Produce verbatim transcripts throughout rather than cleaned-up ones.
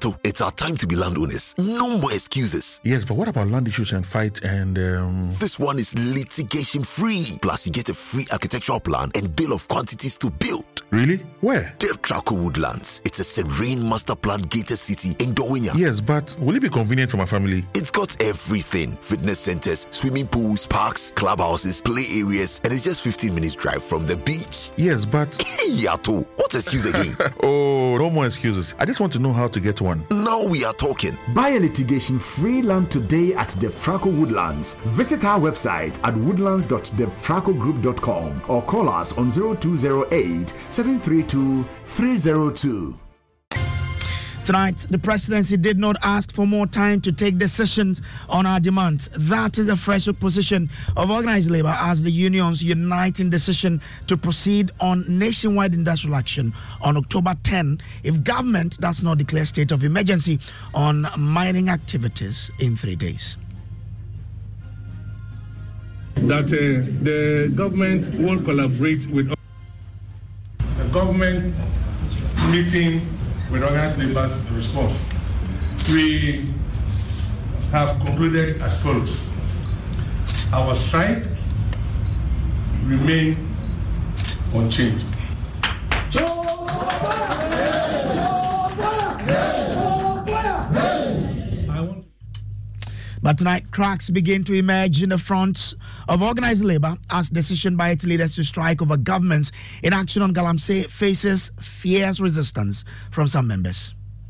Yato, it's our time to be landowners. No more excuses. Yes, but what about land issues and fight and... Um... This one is litigation-free. Plus, you get a free architectural plan and bill of quantities to build. Really? Where? Devtraco Woodlands. It's a serene master plan gated city in Dowinya. Yes, but will it be convenient for my family? It's got everything. Fitness centers, swimming pools, parks, clubhouses, play areas, and it's just fifteen minutes drive from the beach. Yes, but... Yato, what excuse again? Oh, no more excuses. I just want to know how to get one. Now we are talking. Buy a litigation-free land today at Devtraco Woodlands. Visit our website at woodlands dot devtraco group dot com or call us on zero two zero eight, seven three two, three zero two. Tonight, the presidency did not ask for more time to take decisions on our demands. That is the fresh position of organized labor as the unions unite in decision to proceed on nationwide industrial action on October tenth if government does not declare state of emergency on mining activities in three days. That uh, the government will collaborate with the government meeting with organized labor's response. We have concluded as follows. Our strike remain unchanged. But tonight, cracks begin to emerge in the front of organized labor as decision by its leaders to strike over government's inaction on Galamsey faces fierce resistance from some members.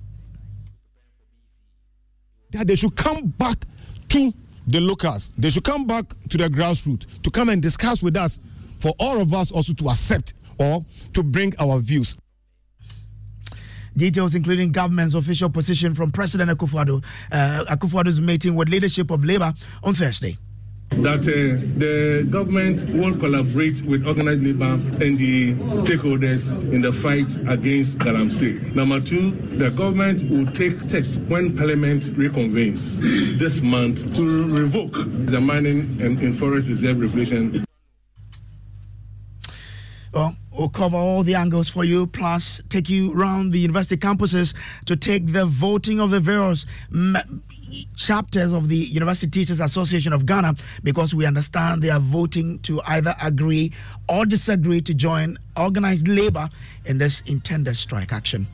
That they should come back to the locals. They should come back to the grassroots to come and discuss with us for all of us also to accept or to bring our views. Details including government's official position from President Akufo-Addo, uh, Akufo-Addo's meeting with leadership of Labour on Thursday. That uh, the government will collaborate with organized labor and the stakeholders in the fight against Galamsey. Number two, the government will take steps when Parliament reconvenes this month to revoke the mining and in forest reserve regulation. Well, we'll cover all the angles for you, plus take you around the university campuses to take the voting of the various m- chapters of the University Teachers Association of Ghana, because we understand they are voting to either agree or disagree to join organized labor in this intended strike action.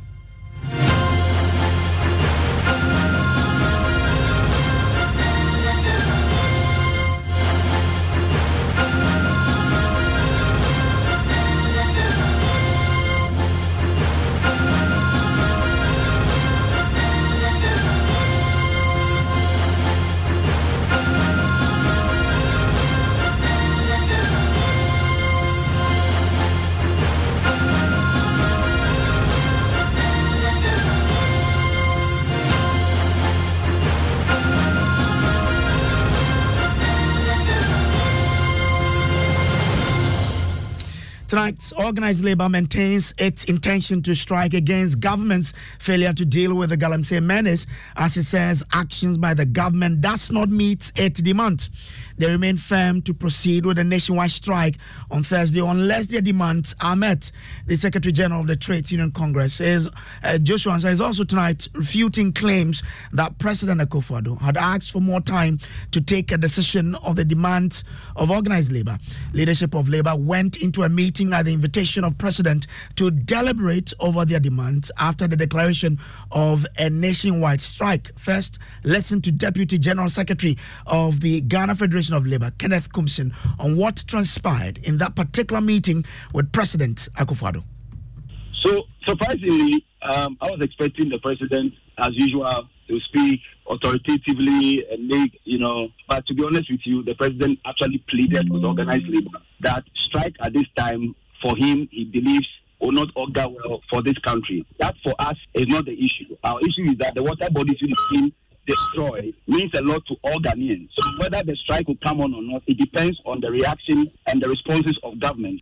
Tonight, organized labor maintains its intention to strike against government's failure to deal with the Galamsey menace, as it says actions by the government does not meet its demand. They remain firm to proceed with a nationwide strike on Thursday unless their demands are met. The Secretary General of the Trades Union Congress is uh, Joshua Ansah is also tonight refuting claims that President Akufo-Addo had asked for more time to take a decision of the demands of organized labor. Leadership of Labor went into a meeting at the invitation of President to deliberate over their demands after the declaration of a nationwide strike. First, listen to Deputy General Secretary of the Ghana Federation of Labour, Kenneth Kumsin, on what transpired in that particular meeting with President Akufo-Addo. So, surprisingly, um, I was expecting the President, as usual, to speak authoritatively and make, you know, but to be honest with you, the President actually pleaded with organized labor that strike at this time, for him, he believes, will not augur well for this country. That, for us, is not the issue. Our issue is that the water bodies will be destroyed means a lot to all Ghanaians. So whether the strike will come on or not, it depends on the reaction and the responses of government.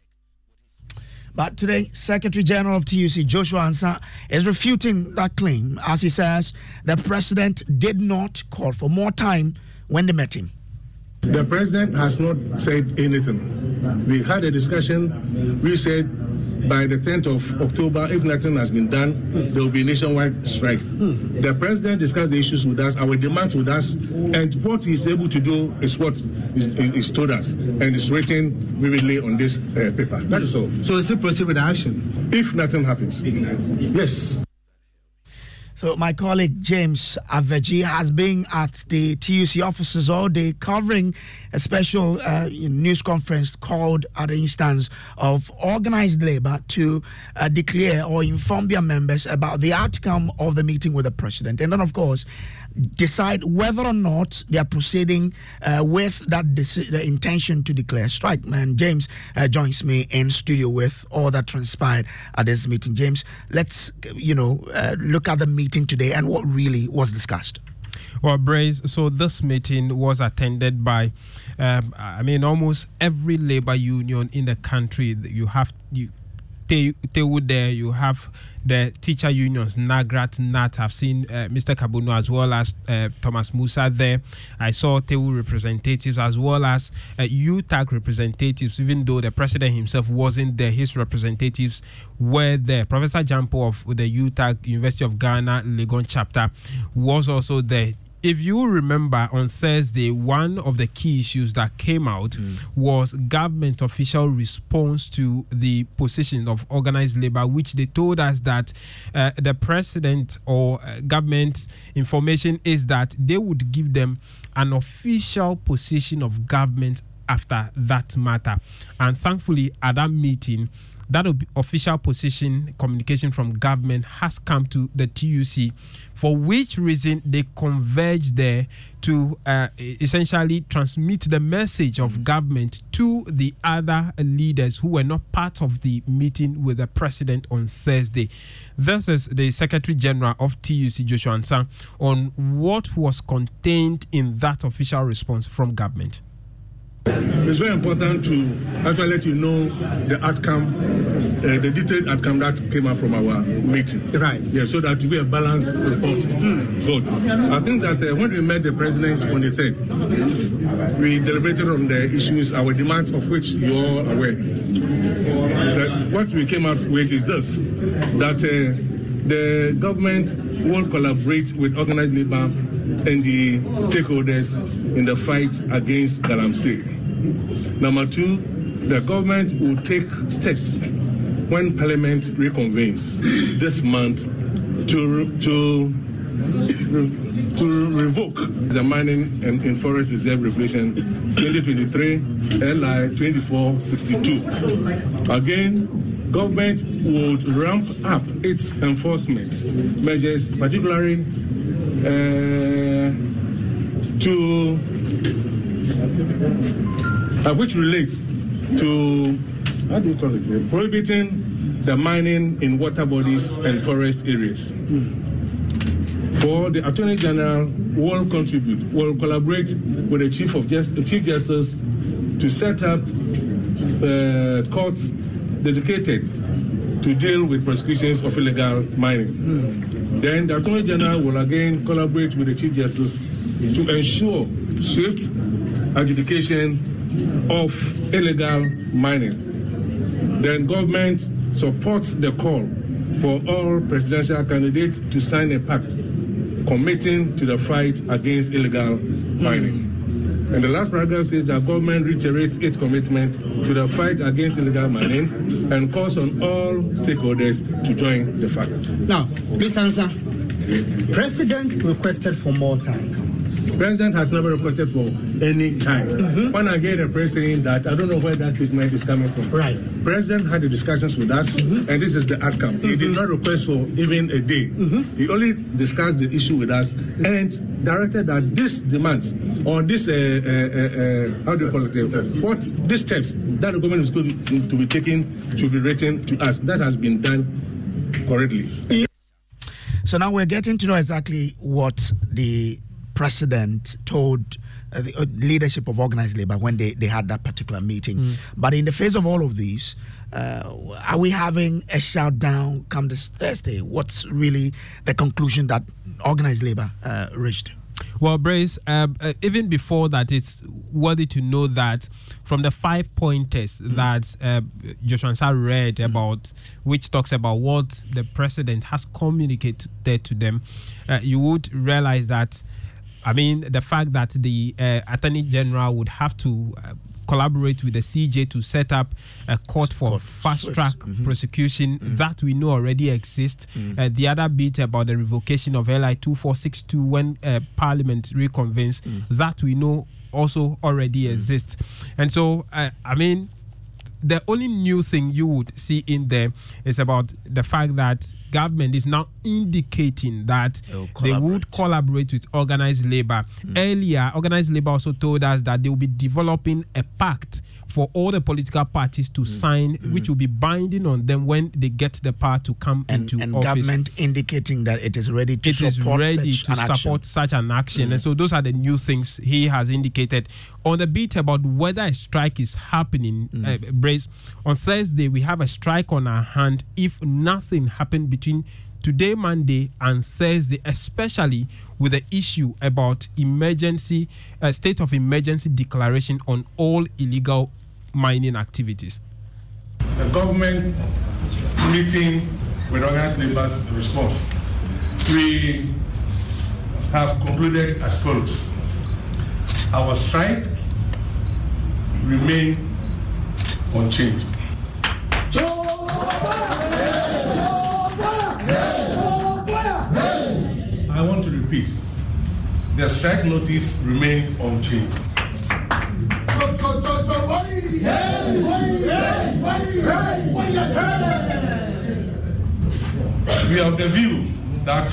But today, Secretary General of T U C, Joshua Ansah, is refuting that claim as he says the President did not call for more time when they met him. The President has not said anything. We had a discussion. We said by the tenth of October, if nothing has been done, there will be a nationwide strike. The president discussed the issues with us, our demands with us, and what he's able to do is what is, is told us, and it's written vividly on this uh, paper. That is all. So is it proceed with action? If nothing happens. Yes. So my colleague James Aveji has been at the T U C offices all day covering a special uh, news conference called at the instance of organized labor to uh, declare or inform their members about the outcome of the meeting with the president. And then, of course, decide whether or not they are proceeding uh, with that deci- the intention to declare strike. And James uh, joins me in studio with all that transpired at this meeting. James, let's you know uh, look at the meeting today and what really was discussed. Well, Brace, so this meeting was attended by, um, I mean, almost every labor union in the country. You have you. Tewu there, you have the teacher unions, Nagrat, Nat. I've seen uh, Mister Kabuno as well as uh, Thomas Musa there. I saw Tewu representatives as well as uh, U T A C representatives, even though the president himself wasn't there, his representatives were there. Professor Jampo of the U T A C, University of Ghana, Legon chapter, was also there. If you remember, on Thursday, one of the key issues that came out mm. was government official response to the position of organized labor, which they told us that uh, the president or uh, government information is that they would give them an official position of government after that matter. And thankfully, at that meeting, that official position communication from government has come to the T U C, for which reason they converge there to uh, essentially transmit the message of government to the other leaders who were not part of the meeting with the president on Thursday. This is the Secretary General of T U C, Joshua Ansah, on what was contained in that official response from government. It's very important to actually let you know the outcome, uh, the detailed outcome that came out from our meeting. Right. Yeah, so that we a balanced report. Mm. Good. I think that uh, when we met the president on the third, we deliberated on the issues, our demands of which you are aware. That what we came out with is this, that uh, the government will collaborate with organized labor and the stakeholders in the fight against Galamsey. Number two, the government will take steps when Parliament reconvenes this month to to to revoke the mining and in forest reserve regulation twenty twenty-three L I twenty-four sixty-two. Again, government would ramp up its enforcement measures, particularly uh, to uh, which relates to how do you call it? Prohibiting the mining in water bodies and forest areas. For the Attorney General will contribute, will collaborate with the Chief of Justice, Chief Justice to set up uh, courts dedicated to deal with prosecutions of illegal mining. Mm. Then the Attorney General will again collaborate with the Chief Justice to ensure swift adjudication of illegal mining. Then government supports the call for all presidential candidates to sign a pact committing to the fight against illegal mining. Mm. And the last paragraph says that government reiterates its commitment to the fight against illegal mining and calls on all stakeholders to join the fight. Now, Mister Ansah, President requested for more time. President has never requested for any time. Mm-hmm. When I hear the president that, I don't know where that statement is coming from. Right. President had the discussions with us, mm-hmm. and this is the outcome. Mm-hmm. He did not request for even a day. Mm-hmm. He only discussed the issue with us and directed that this demands or this, uh, uh, uh, how do you call it, uh, what these steps that the government is going to, to be taking should be written to us. That has been done correctly. So now we're getting to know exactly what the president told uh, the uh, leadership of organized labor when they, they had that particular meeting. Mm. But in the face of all of these, uh, are we having a shutdown come this Thursday? What's really the conclusion that organized labor uh, reached? Well, Brace, uh, uh, even before that, it's worthy to know that from the five pointers mm. that uh, Joshua Ansah read mm. about, which talks about what the president has communicated to them, uh, you would realize that, I mean, the fact that the uh, Attorney General would have to uh, collaborate with the C J to set up a court for court fast-track mm-hmm. prosecution, mm-hmm. that we know already exists. Mm-hmm. Uh, the other bit about the revocation of L I two four six two when uh, Parliament reconvenes, mm-hmm. that we know also already mm-hmm. exists. And so, uh, I mean, the only new thing you would see in there is about the fact that government is now indicating that they would collaborate with organized labor. Mm. Earlier, organized labor also told us that they will be developing a pact for all the political parties to mm. sign, mm. which will be binding on them when they get the power to come and, into and office. And government indicating that it is ready to it support is ready such to an support action. such an action. Mm. And so those are the new things he has indicated. On the bit about whether a strike is happening, mm. uh, Brace, on Thursday we have a strike on our hand if nothing happened between today, Monday, and Thursday, especially with the issue about emergency, uh, state of emergency declaration on all illegal mining activities. The government meeting with organized labor's response. We have concluded as follows. Our strike remains unchanged. I want to repeat, the strike notice remains unchanged. We have the view that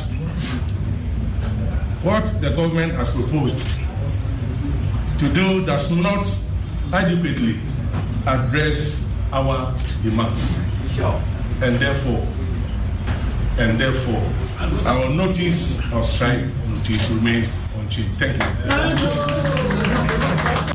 what the government has proposed to do does not adequately address our demands. Sure. And therefore, and therefore, our notice of strike notice remains unchanged. Thank you.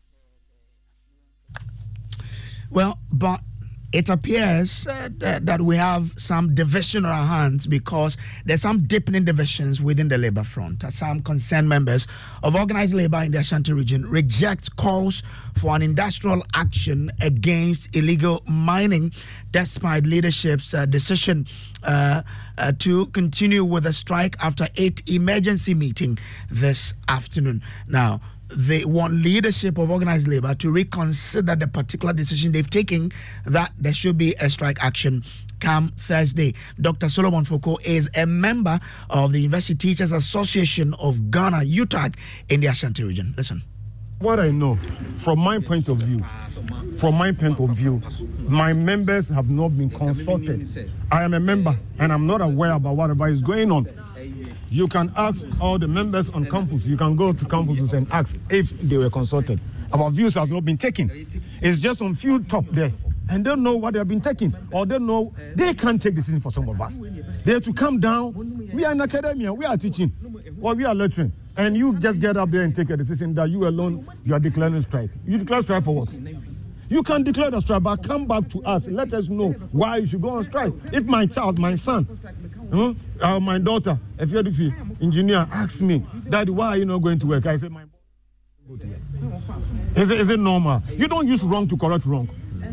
Well, but it appears uh, that, that we have some division on our hands because there's some deepening divisions within the labor front. Some concerned members of organized labor in the Ashanti region reject calls for an industrial action against illegal mining despite leadership's uh, decision uh, uh, to continue with the strike after eight emergency meeting this afternoon. Now, they want leadership of organized labor to reconsider the particular decision they've taken that there should be a strike action come Thursday. Doctor Solomon Foucault is a member of the University Teachers Association of Ghana, U T A G, in the Ashanti region. Listen. What I know, from my point of view, from my point of view, my members have not been consulted. I am a member and I'm not aware about whatever is going on. You can ask all the members on campus. You can go to campuses and ask if they were consulted. Our views have not been taken. It's just on few top there. And they don't know what they have been taking. Or they know they can't take decision for some of us. They have to come down. We are in academia. We are teaching. Or we are lecturing. And you just get up there and take a decision that you alone, you are declaring strike. You declare strike for what? You can declare the strike, but come back to us. Let us know why you should go on strike. If my child, my son, Hmm? Uh, my daughter, a Fiat engineer, asks me, Daddy, why are you not going to work? I say, my go to work. Is it, is it normal? You don't use wrong to correct wrong.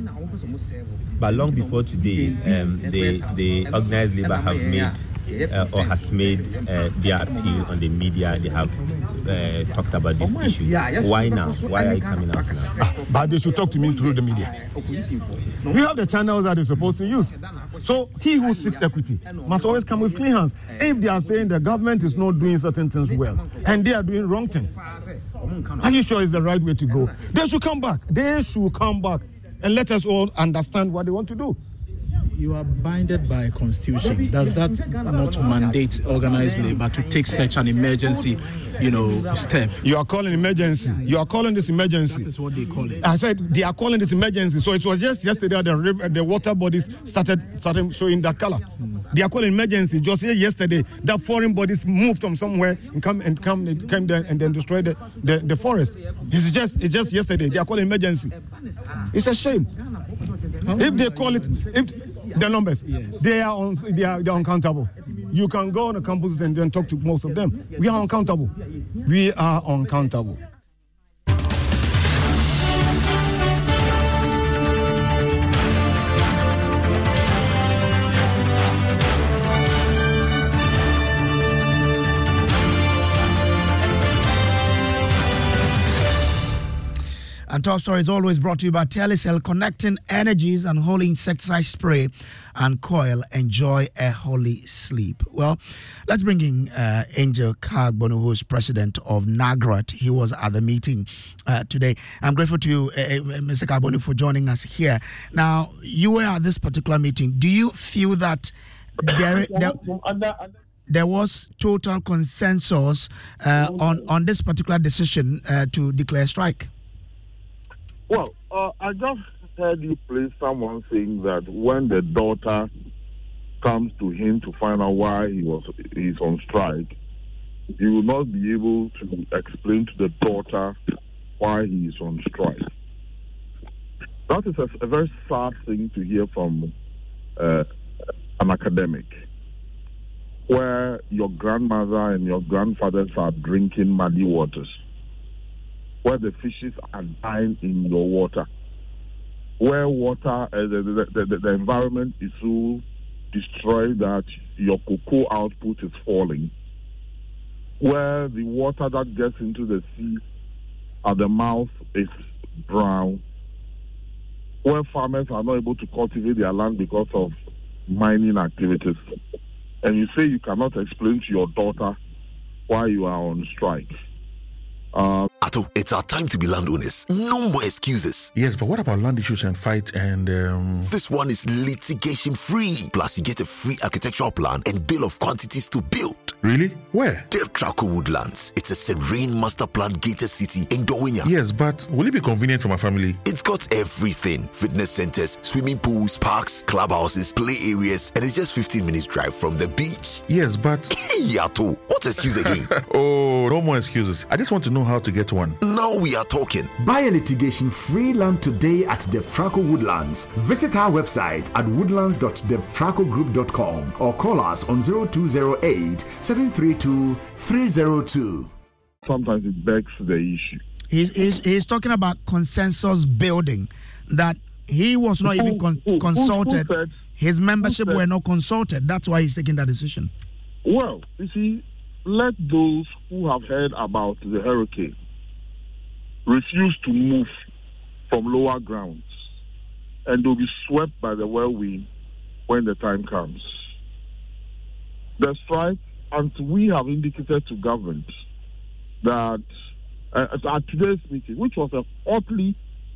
But long before today, um, the, the organized labor have made uh, or has made uh, their appeal on the media. They have uh, talked about this issue. Why now? Why are you coming out now? Ah, but they should talk to me through the media. We have the channels that they're supposed to use. So he who seeks equity must always come with clean hands. If they are saying the government is not doing certain things well and they are doing wrong things, are you sure it's the right way to go? They should come back. They should come back and let us all understand what they want to do. You are binded by a constitution. Does that not mandate organized labor to take such an emergency, you know, step? You are calling emergency. You are calling this emergency. That is what they call it. I said they are calling this emergency. So it was just yesterday the river, the water bodies started started showing that color. Mm. They are calling emergency. Just yesterday, that foreign bodies moved from somewhere and come and come and came there and then destroyed the, the, the forest. It's just it's just yesterday. They are calling emergency. It's a shame. If they call it, if the numbers, yes. they are on, they are, they are uncountable. You can go on the campuses and then talk to most of them. We are uncountable. We are uncountable. And Top Story is always brought to you by Telecel, connecting energies and holy insecticide spray and coil. Enjoy a holy sleep. Well, let's bring in uh, Angel Kagbonu, who is president of NAGRAT. He was at the meeting uh, today. I'm grateful to you, uh, Mister Kagbonu, for joining us here. Now, you were at this particular meeting. Do you feel that there, there, there was total consensus uh, on, on this particular decision uh, to declare strike? Well, uh, I just heard you play someone saying that when the daughter comes to him to find out why he was he's on strike, he will not be able to explain to the daughter why he is on strike. That is a, a very sad thing to hear from uh, an academic, where your grandmother and your grandfathers are drinking muddy waters, where the fishes are dying in your water, where water, uh, the, the, the, the environment is so destroyed that your cocoa output is falling, where the water that gets into the sea at the mouth is brown, where farmers are not able to cultivate their land because of mining activities, and you say you cannot explain to your daughter why you are on strike. Uh, Ato, it's our time to be landowners. No more excuses. Yes, but what about land issues and fight and um... This one is litigation free. Plus, you get a free architectural plan and bill of quantities to build. Really? Where? Devtraco Woodlands. It's a serene master plan gated city in Dowinya. Yes, but will it be convenient for my family? It's got everything. Fitness centers, swimming pools, parks, clubhouses, play areas, and it's just fifteen minutes drive from the beach. Yes, but... Hey, Ato, what excuse again? Oh, no more excuses. I just want to know how to get one. Now we are talking. Buy a litigation-free land today at Devtraco Woodlands. Visit our website at woodlands dot devtraco group dot com or call us on zero two zero eight, seven three two, three zero two. Sometimes it begs the issue. He's, he's, he's talking about consensus building, that he was not who, even con- who, consulted. Who, who said, His membership said, were not consulted. That's why he's taking that decision. Well, you see, let those who have heard about the hurricane refuse to move from lower grounds, and they'll be swept by the whirlwind when the time comes. The strike, and we have indicated to government that uh, at today's meeting, which was a hotly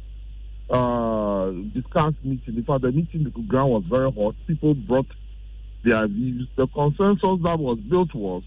uh, discussed meeting, in fact, the meeting, the ground was very hot. People brought their views. The consensus that was built was,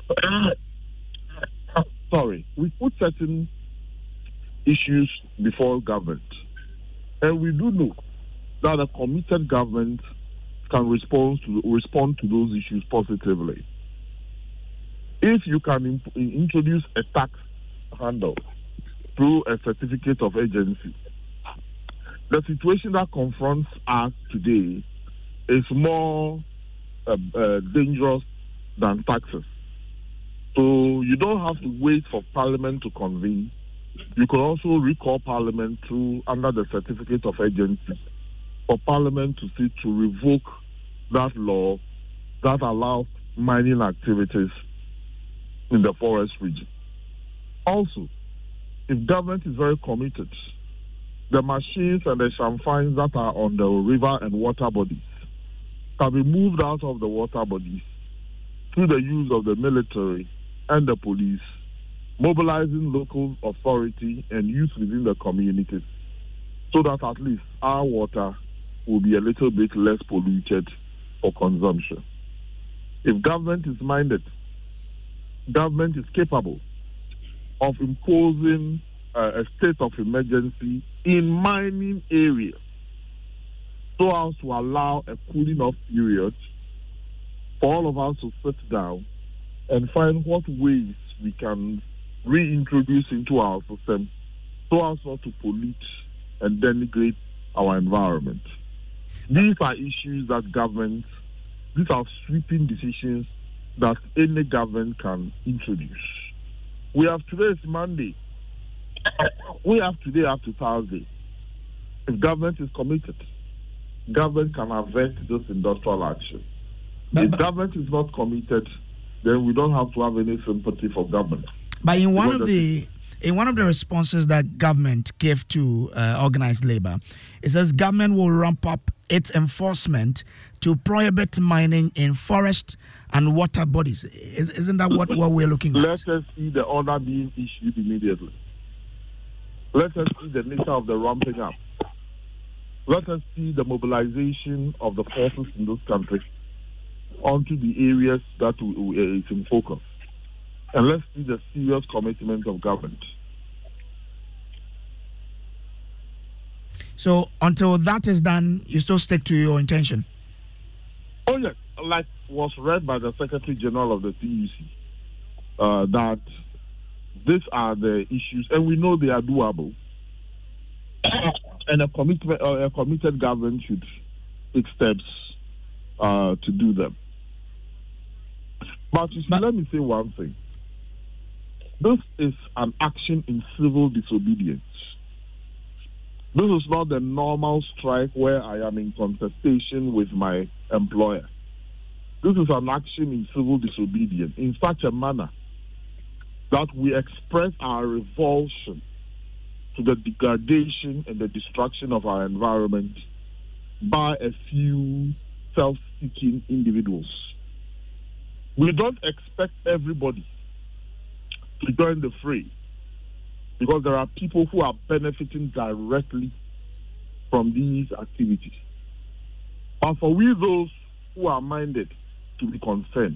sorry, we put certain issues before government, and we do know that a committed government can respond to respond to those issues positively. If you can imp- introduce a tax handle through a certificate of agency, the situation that confronts us today is more uh, uh, dangerous than taxes. So you don't have to wait for Parliament to convene. You can also recall Parliament through under the certificate of agency for Parliament to see to revoke that law that allows mining activities in the forest region. Also, if government is very committed, the machines and the champagnes that are on the river and water bodies can be moved out of the water bodies through the use of the military and the police, mobilizing local authority and youth within the communities, so that at least our water will be a little bit less polluted for consumption. If government is minded, government is capable of imposing uh, a state of emergency in mining areas so as to allow a cooling off period for all of us to sit down and find what ways we can reintroduce into our system so as not to pollute and denigrate our environment. These are issues that government these are sweeping decisions that any government can introduce. We have today's Monday. We have today up to Thursday. If government is committed, government can avert this industrial action. But, if but, government is not committed, then we don't have to have any sympathy for government. But in one because of the in one of the responses that government gave to uh, organized labor, it says government will ramp up its enforcement to prohibit mining in forest and water bodies. Is, isn't that what, what we're looking at? Let us see the order being issued immediately. Let us see the nature of the ramping up. Let us see the mobilization of the forces in this country onto the areas that is in focus. And let's see the serious commitment of government. So until that is done, you still stick to your intention? Oh, yes. Like was read by the Secretary General of the C U C, uh, that these are the issues, and we know they are doable. And a commitment, uh, a committed government should take steps uh, to do them. But, you see, but let me say one thing. This is an action in civil disobedience. This is not the normal strike where I am in contestation with my employer. This is an action in civil disobedience in such a manner that we express our revulsion to the degradation and the destruction of our environment by a few self-seeking individuals. We don't expect everybody to join the fray because there are people who are benefiting directly from these activities. But for we those who are minded to be concerned,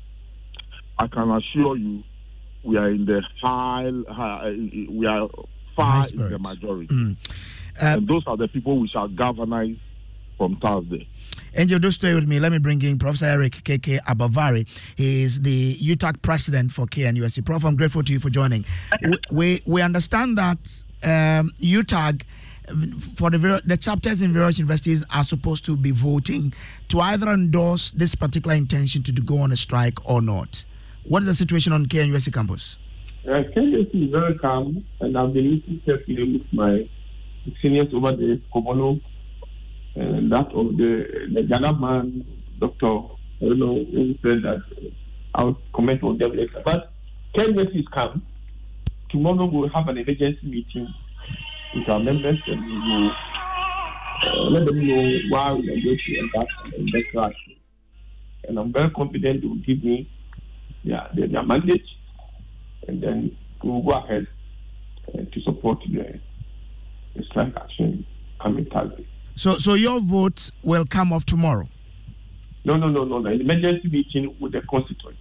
I can assure you we are in the high, high we are far in the majority. Mm. Uh, and those are the people we shall galvanize from Thursday. Angel, do stay with me. Let me bring in Professor Eric K K Abavare. He is the U T A C president for K N U S T. Prof, I'm grateful to you for joining. We we, we understand that um, U T A C, for the the chapters in various universities are supposed to be voting to either endorse this particular intention to go on a strike or not. What is the situation on K N U S T campus? Uh, K N U S T is very calm, and I've been meeting carefully with my seniors over there, Kobono, and that of the, the Ghana man, Doctor I don't know, who said that I'll comment on them later. But K N U S T is calm. Tomorrow we'll have an emergency meeting with our members, and we will uh, let them know why we are going to embark on the industrial action. And I'm very confident they will give me their, their, their mandate, and then we will go ahead uh, to support the, the strike action coming Thursday. So, so your vote will come off tomorrow? No, no, no, no, no. An emergency meeting with the constituents.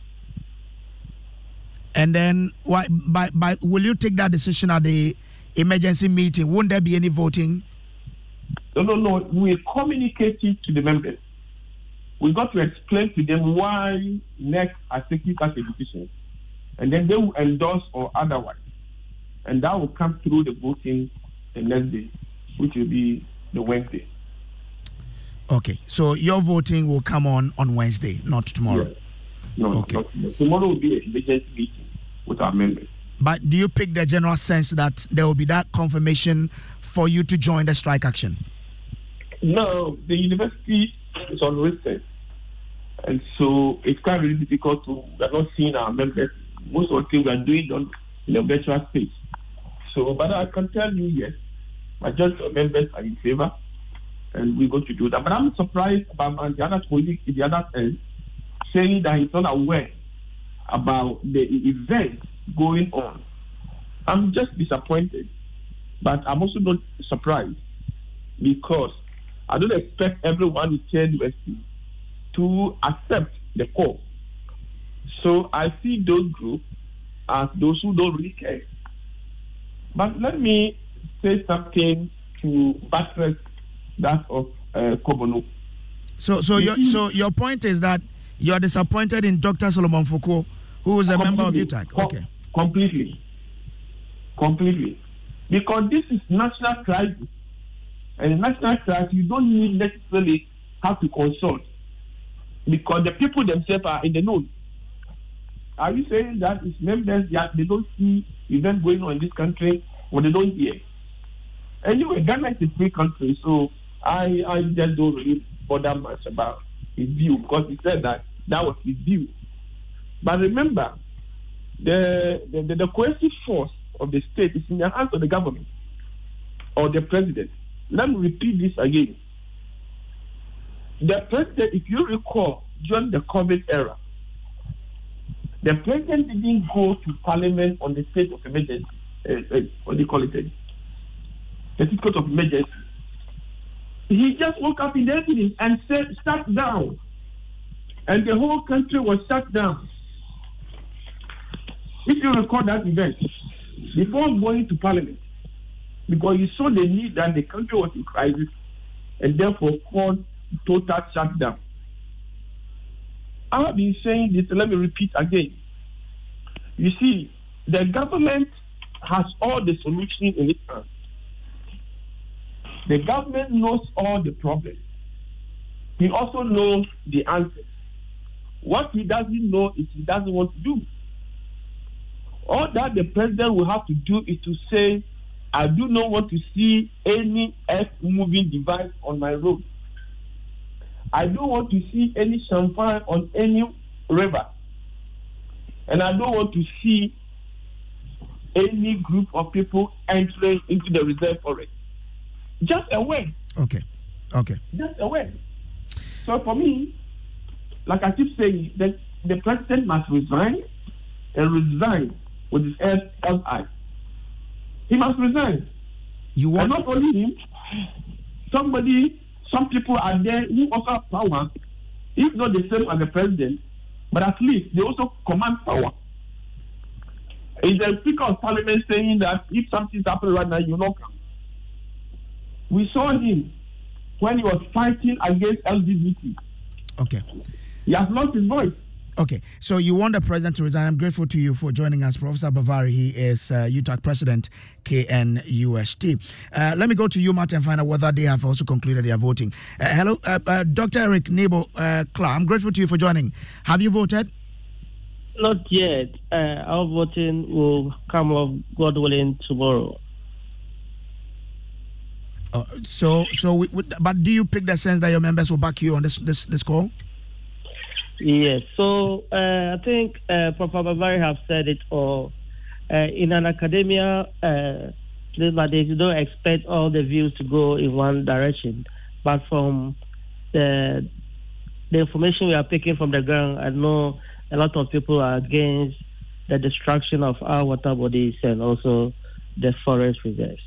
And then, why? By, by, will you take that decision at the emergency meeting? Won't there be any voting? No, no, no. We communicate it to the members. We got to explain to them why N E C are taking such a decision, and then they will endorse or otherwise, and that will come through the voting the next day, which will be the Wednesday. Okay, so your voting will come on on Wednesday, not tomorrow. Yes. No, okay. Not tomorrow. Tomorrow will be an emergency meeting with our members. But do you pick the general sense that there will be that confirmation for you to join the strike action? No, the university is on recess, and so it's quite really difficult to. We are not seeing our members. Most of the things we are doing on in a virtual space. So, but I can tell you, yes, majority of members are in favor, and we're going to do that. But I'm surprised about the other colleague in the other end saying that he's not aware about the event going on. I'm just disappointed, but I'm also not surprised because I don't expect everyone in K N U S T to accept the call. So I see those groups as those who don't really care. But let me say something to buttress that of uh, Kobono. So, so your so your point is that you are disappointed in Doctor Solomon Foucault, who is a completely, member of U T A C. Okay, completely, completely, because this is national crisis, and in national crisis you don't need necessarily have to consult. because the people themselves are in the know. Are you saying that it's members that they don't see events going on in this country or they don't hear? Anyway, Ghana is a free country, so I, I just don't really bother much about his view because he said that that was his view. But remember, the the, the, the coercive force of the state is in the hands of the government or the president. Let me repeat this again. The president, if you recall, during the COVID era, the president didn't go to parliament on the state of emergency. Uh, uh, what do you call it? Uh, the state of emergency. He just woke up in the evening and said, "Shut down," and the whole country was shut down. If you recall that event, before going to parliament, because you saw the need that the country was in crisis, and therefore called total shutdown. I have been saying this, let me repeat again. You see, the government has all the solutions in its hands. The government knows all the problems. He also knows the answers. What he doesn't know is he doesn't want to do. All that the president will have to do is to say, I do not want to see any earth-moving device on my road. I don't want to see any champagne on any river. And I don't want to see any group of people entering into the reserve forest. Just a word. Okay. Okay. Just a word. So for me, like I keep saying, that the president must resign and resign with his head on high. He must resign. You want? And not only him, somebody, some people are there who also have power, if not the same as the president, but at least they also command power. Is the Speaker of Parliament saying that if something's happening right now, you will not come? We saw him when he was fighting against L G B T. Okay. He has lost his voice. Okay, so you want the president to resign. I'm grateful to you for joining us, Professor Bavari. He is uh, U T A C president, K N U S T. Uh, let me go to you, Martin, and find out whether they have also concluded their voting. Uh, hello, uh, uh, Doctor Eric Nebo uh, Clark. I'm grateful to you for joining. Have you voted? Not yet. Uh, our voting will come off, God willing, tomorrow. Uh, so, so, we, we, but do you pick the sense that your members will back you on this this this call? Yes. So uh, I think uh, Professor Bavari have said it all. Uh, in an academia, uh, you don't expect all the views to go in one direction, but from the the information we are picking from the ground, I know a lot of people are against the destruction of our water bodies and also the forest reserves.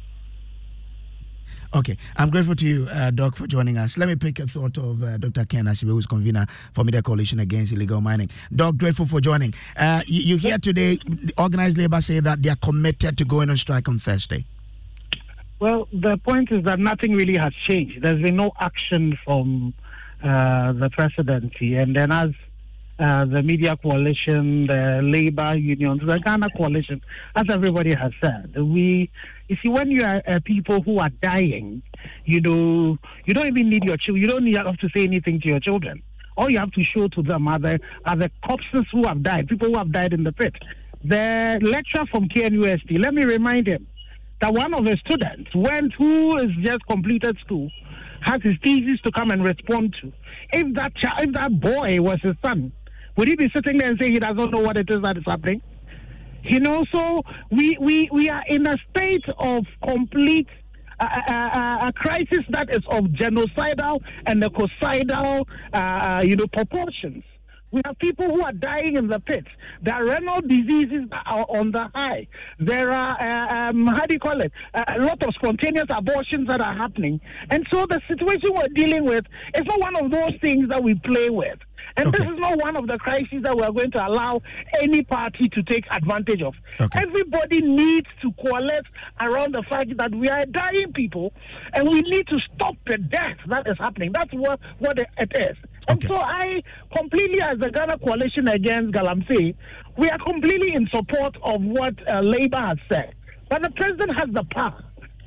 Okay, I'm grateful to you, uh, Doc, for joining us. Let me pick a thought of uh, Doctor Ken Ashibe, who's convener for Media Coalition Against Illegal Mining. Doc, grateful for joining. Uh, you, you hear today, the organized labor say that they are committed to going on strike on Thursday. Well, the point is that nothing really has changed. There's been no action from uh, the presidency. And then as uh, the Media Coalition, the labor unions, the Ghana Coalition, as everybody has said, we... You see, when you are uh, people who are dying, you know, you don't even need your children. You don't need have to say anything to your children. All you have to show to them are the, are the corpses who have died, people who have died in the pit. The lecturer from K N U S T, let me remind him that one of the students went, who has just completed school, has his thesis to come and respond to. If that child, if that boy was his son, would he be sitting there and saying he doesn't know what it is that is happening? You know, so we, we, we are in a state of complete uh, uh, a crisis that is of genocidal and ecocidal, uh, you know, proportions. We have people who are dying in the pits. There are renal diseases that are on the high. There are, uh, um, how do you call it, uh, a lot of spontaneous abortions that are happening. And so the situation we're dealing with is not one of those things that we play with. And okay. This is not one of the crises that we're going to allow any party to take advantage of. Okay. Everybody needs to coalesce around the fact that we are dying people and we need to stop the death that is happening. That's what, what it is. And okay. So I completely, as the Ghana Coalition Against Galamsey, we are completely in support of what uh, Labour has said. But the president has the power.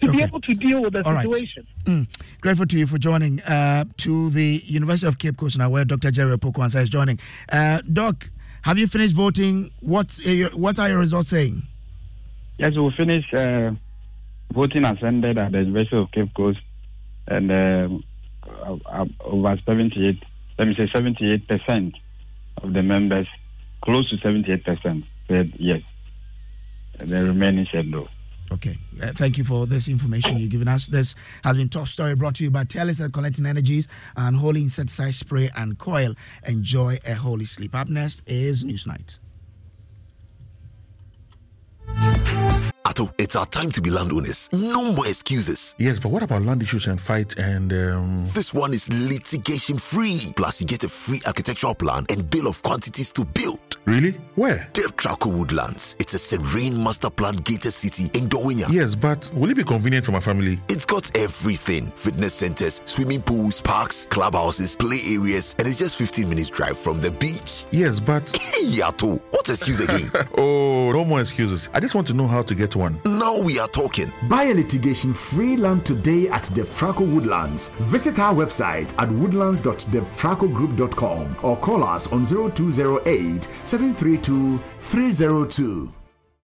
to okay. be able to deal with the All situation. Right. Mm. Grateful to you for joining. Uh, to the University of Cape Coast now, where Doctor Jerry Opoku-Ansah is joining. Uh, Doc, have you finished voting? What, uh, your, what are your results saying? Yes, we finished. Uh, voting has ended at the University of Cape Coast, and uh, uh, over seventy-eight, let me say seventy-eight percent of the members, close to seventy-eight percent, said yes. The remaining said no. Okay, uh, thank you for this information you've given us. This has been Top Story, brought to you by Telecel Collecting Energies and Holy Insecticide Spray and Coil. Enjoy a holy sleep. Up next is Newsnight. Ato, it's our time to be landowners. No more excuses. Yes, but what about land issues and fight and um... This one is litigation free. Plus, you get a free architectural plan and bill of quantities to build. Really? Where? Devtraco Woodlands. It's a serene master plan gated city in Dowinya. Yes, but will it be convenient for my family? It's got everything. Fitness centers, swimming pools, parks, clubhouses, play areas, and it's just fifteen minutes drive from the beach. Yes, but... Yato, what excuse again? Oh, no more excuses. I just want to know how to get one. Now we are talking. Buy a litigation-free land today at Devtraco Woodlands. Visit our website at woodlands dot devtraco group dot com or call us on zero two zero eight, seven three two, three zero two.